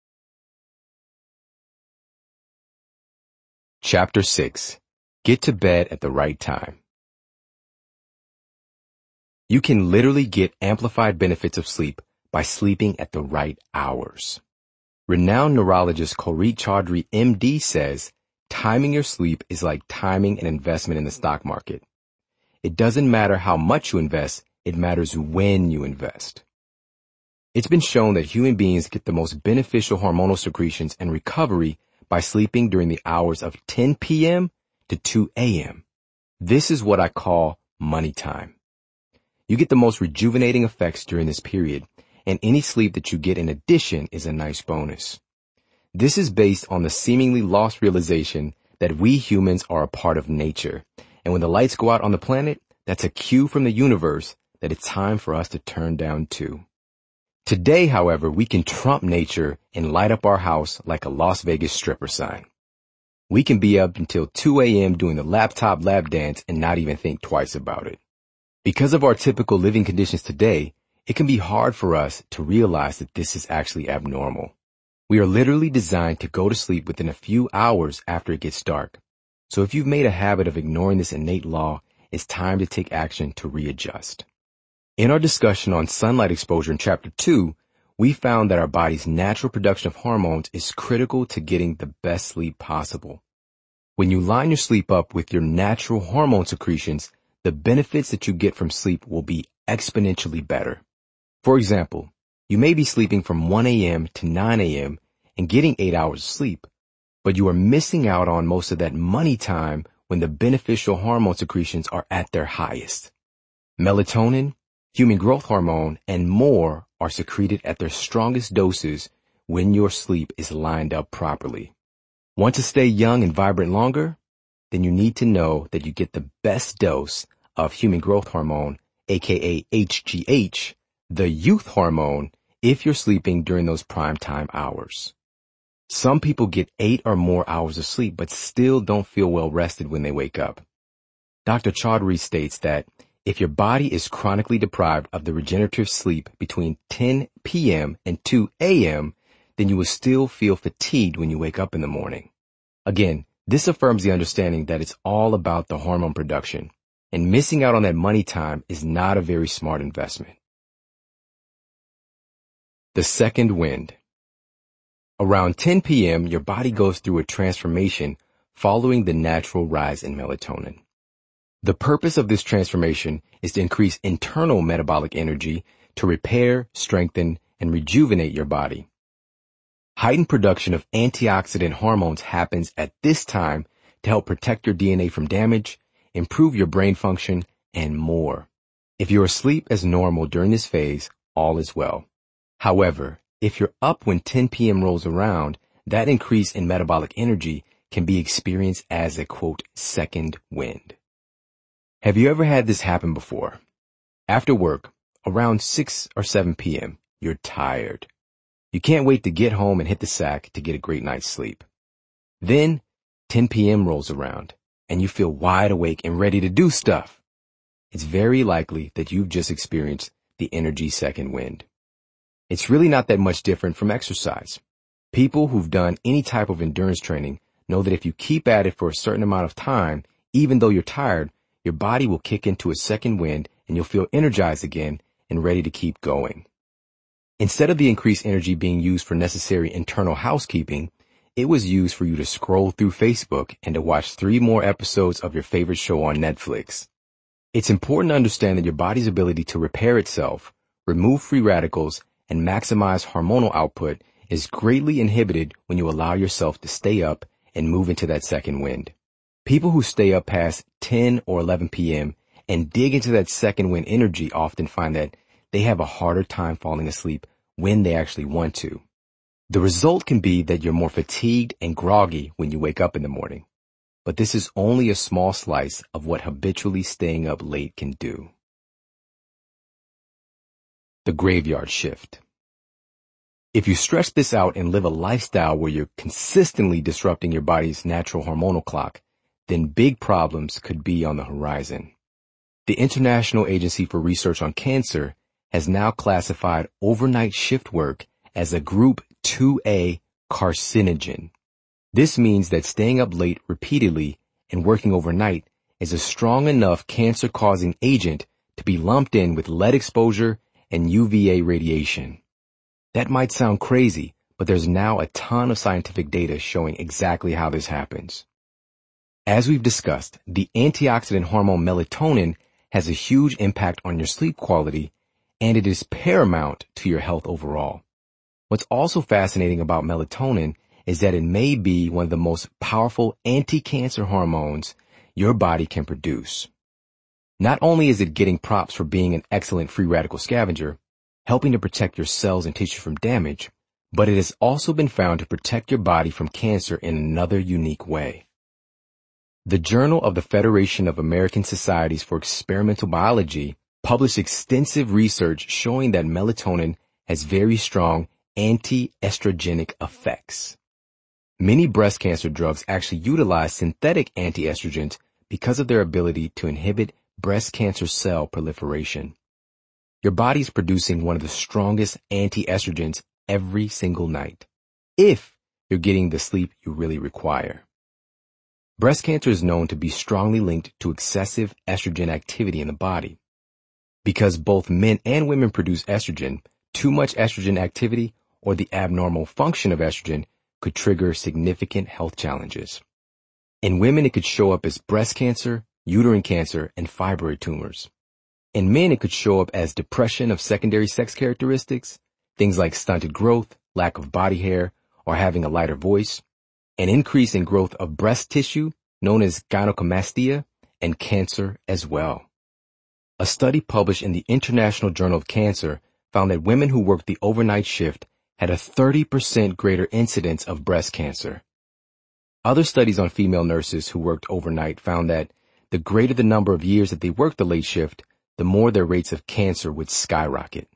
A: Chapter 6. Get to bed at the right time. You can literally get amplified benefits of sleep by sleeping at the right hours. Renowned neurologist Korit Chaudhry, MD, says, timing your sleep is like timing an investment in the stock market. It doesn't matter how much you invest, it matters when you invest. It's been shown that human beings get the most beneficial hormonal secretions and recovery by sleeping during the hours of 10 p.m. to 2 a.m. This is what I call money time. You get the most rejuvenating effects during this period, and any sleep that you get in addition is a nice bonus. This is based on the seemingly lost realization that we humans are a part of nature, and when the lights go out on the planet, that's a cue from the universe that it's time for us to turn down too. Today, however, we can trump nature and light up our house like a Las Vegas stripper sign. We can be up until 2 a.m. doing the laptop lap dance and not even think twice about it. Because of our typical living conditions today, it can be hard for us to realize that this is actually abnormal. We are literally designed to go to sleep within a few hours after it gets dark. So if you've made a habit of ignoring this innate law, it's time to take action to readjust. In our discussion on sunlight exposure in Chapter 2, we found that our body's natural production of hormones is critical to getting the best sleep possible. When you line your sleep up with your natural hormone secretions, the benefits that you get from sleep will be exponentially better. For example, you may be sleeping from 1 a.m. to 9 a.m. and getting 8 hours of sleep, but you are missing out on most of that money time when the beneficial hormone secretions are at their highest. Melatonin, human growth hormone, and more are secreted at their strongest doses when your sleep is lined up properly. Want to stay young and vibrant longer? Then you need to know that you get the best dose of human growth hormone, aka HGH, the youth hormone, if you're sleeping during those prime time hours. Some people get 8 or more hours of sleep but still don't feel well rested when they wake up. Dr. Chaudhary states that if your body is chronically deprived of the regenerative sleep between 10 p.m. and 2 a.m., then you will still feel fatigued when you wake up in the morning. Again, this affirms the understanding that it's all about the hormone production, and missing out on that money time is not a very smart investment. The second wind. Around 10 p.m., your body goes through a transformation following the natural rise in melatonin. The purpose of this transformation is to increase internal metabolic energy to repair, strengthen, and rejuvenate your body. Heightened production of antioxidant hormones happens at this time to help protect your DNA from damage, improve your brain function, and more. If you're asleep as normal during this phase, all is well. However, if you're up when 10 p.m. rolls around, that increase in metabolic energy can be experienced as a, quote, second wind. Have you ever had this happen before? After work, around 6 or 7 p.m., you're tired. You can't wait to get home and hit the sack to get a great night's sleep. Then 10 p.m. rolls around and you feel wide awake and ready to do stuff. It's very likely that you've just experienced the energy second wind. It's really not that much different from exercise. People who've done any type of endurance training know that if you keep at it for a certain amount of time, even though you're tired, your body will kick into a second wind and you'll feel energized again and ready to keep going. Instead of the increased energy being used for necessary internal housekeeping, it was used for you to scroll through Facebook and to watch 3 more episodes of your favorite show on Netflix. It's important to understand that your body's ability to repair itself, remove free radicals, and maximize hormonal output is greatly inhibited when you allow yourself to stay up and move into that second wind. People who stay up past 10 or 11 p.m. and dig into that second wind energy often find that they have a harder time falling asleep when they actually want to. The result can be that you're more fatigued and groggy when you wake up in the morning. But this is only a small slice of what habitually staying up late can do. The graveyard shift. If you stretch this out and live a lifestyle where you're consistently disrupting your body's natural hormonal clock, then big problems could be on the horizon. The International Agency for Research on Cancer has now classified overnight shift work as a Group 2A carcinogen. This means that staying up late repeatedly and working overnight is a strong enough cancer-causing agent to be lumped in with lead exposure and UVA radiation. That might sound crazy, but there's now a ton of scientific data showing exactly how this happens. As we've discussed, the antioxidant hormone melatonin has a huge impact on your sleep quality, and it is paramount to your health overall. What's also fascinating about melatonin is that it may be one of the most powerful anti-cancer hormones your body can produce. Not only is it getting props for being an excellent free radical scavenger, helping to protect your cells and tissue from damage, but it has also been found to protect your body from cancer in another unique way. The Journal of the Federation of American Societies for Experimental Biology published extensive research showing that melatonin has very strong anti-estrogenic effects. Many breast cancer drugs actually utilize synthetic anti-estrogens because of their ability to inhibit breast cancer cell proliferation. Your body's producing one of the strongest anti-estrogens every single night, if you're getting the sleep you really require. Breast cancer is known to be strongly linked to excessive estrogen activity in the body. Because both men and women produce estrogen, too much estrogen activity or the abnormal function of estrogen could trigger significant health challenges. In women, it could show up as breast cancer, uterine cancer, and fibroid tumors. In men, it could show up as depression of secondary sex characteristics, things like stunted growth, lack of body hair, or having a lighter voice, an increase in growth of breast tissue, known as gynecomastia, and cancer as well. A study published in the International Journal of Cancer found that women who worked the overnight shift had a 30% greater incidence of breast cancer. Other studies on female nurses who worked overnight found that the greater the number of years that they worked the late shift, the more their rates of cancer would skyrocket.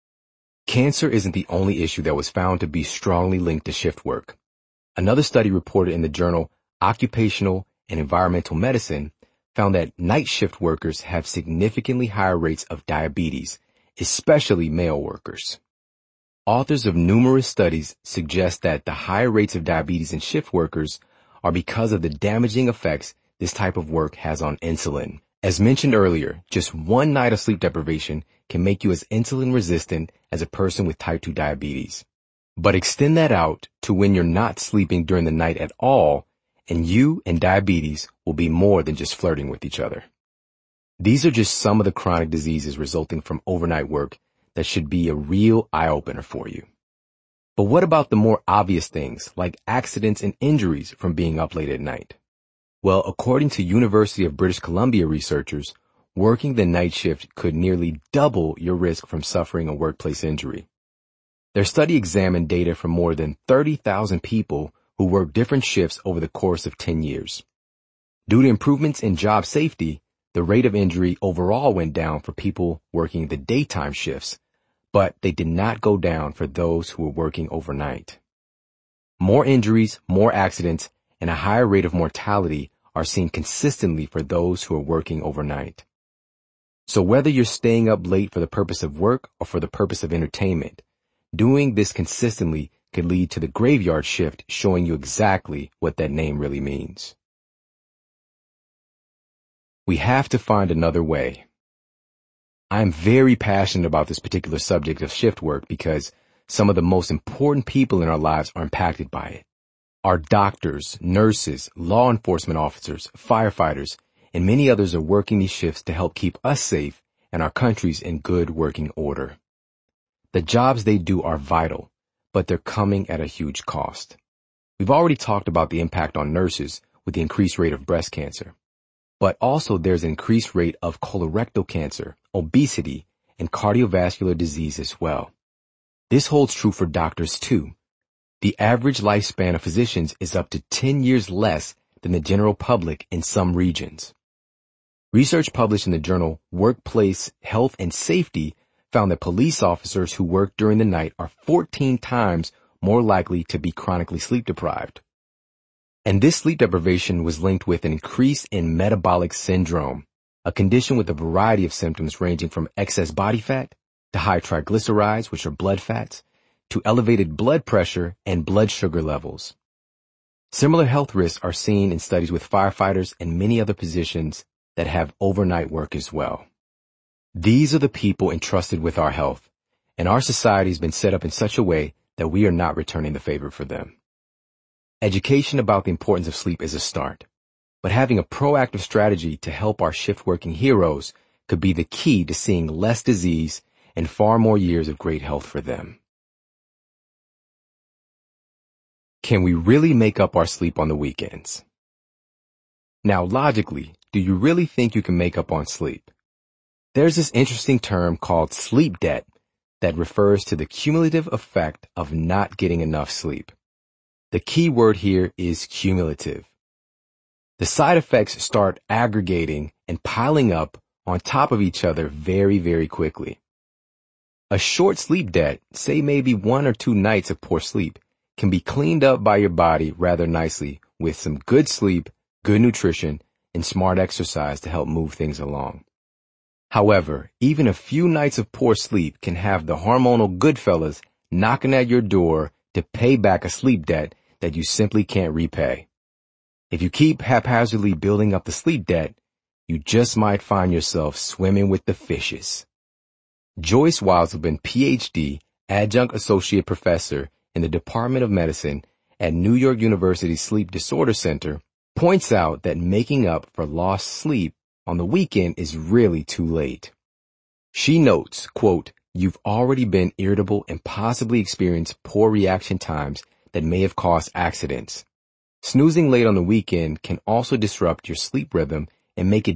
A: Cancer isn't the only issue that was found to be strongly linked to shift work. Another study reported in the journal Occupational and Environmental Medicine found that night shift workers have significantly higher rates of diabetes, especially male workers. Authors of numerous studies suggest that the higher rates of diabetes in shift workers are because of the damaging effects this type of work has on insulin. As mentioned earlier, just one night of sleep deprivation can make you as insulin resistant as a person with type 2 diabetes. But extend that out to when you're not sleeping during the night at all, and you and diabetes will be more than just flirting with each other. These are just some of the chronic diseases resulting from overnight work that should be a real eye-opener for you. But what about the more obvious things like accidents and injuries from being up late at night? Well, according to University of British Columbia researchers, working the night shift could nearly double your risk from suffering a workplace injury. Their study examined data from more than 30,000 people who worked different shifts over the course of 10 years. Due to improvements in job safety, the rate of injury overall went down for people working the daytime shifts, but they did not go down for those who were working overnight. More injuries, more accidents, and a higher rate of mortality are seen consistently for those who are working overnight. So whether you're staying up late for the purpose of work or for the purpose of entertainment, doing this consistently could lead to the graveyard shift, showing you exactly what that name really means. We have to find another way. I am very passionate about this particular subject of shift work because some of the most important people in our lives are impacted by it. Our doctors, nurses, law enforcement officers, firefighters, and many others are working these shifts to help keep us safe and our countries in good working order. The jobs they do are vital, but they're coming at a huge cost. We've already talked about the impact on nurses with the increased rate of breast cancer, but also there's an increased rate of colorectal cancer, obesity, and cardiovascular disease as well. This holds true for doctors too. The average lifespan of physicians is up to 10 years less than the general public in some regions. Research published in the journal Workplace Health and Safety found that police officers who work during the night are 14 times more likely to be chronically sleep deprived. And this sleep deprivation was linked with an increase in metabolic syndrome, a condition with a variety of symptoms ranging from excess body fat to high triglycerides, which are blood fats, to elevated blood pressure and blood sugar levels. Similar health risks are seen in studies with firefighters and many other positions that have overnight work as well. These are the people entrusted with our health, and our society has been set up in such a way that we are not returning the favor for them. Education about the importance of sleep is a start, but having a proactive strategy to help our shift-working heroes could be the key to seeing less disease and far more years of great health for them. Can we really make up our sleep on the weekends? Now, logically, do you really think you can make up on sleep? There's this interesting term called sleep debt that refers to the cumulative effect of not getting enough sleep. The key word here is cumulative. The side effects start aggregating and piling up on top of each other very, very quickly. A short sleep debt, say maybe 1 or 2 nights of poor sleep, can be cleaned up by your body rather nicely with some good sleep, good nutrition, and smart exercise to help move things along. However, even a few nights of poor sleep can have the hormonal Goodfellas knocking at your door to pay back a sleep debt that you simply can't repay. If you keep haphazardly building up the sleep debt, you just might find yourself swimming with the fishes. Joyce Wiseman, PhD, Adjunct Associate Professor in the Department of Medicine at New York University Sleep Disorder Center, points out that making up for lost sleep on the weekend is really too late. She notes, quote, "You've already been irritable and possibly experienced poor reaction times that may have caused accidents. Snoozing late on the weekend can also disrupt your sleep rhythm and make it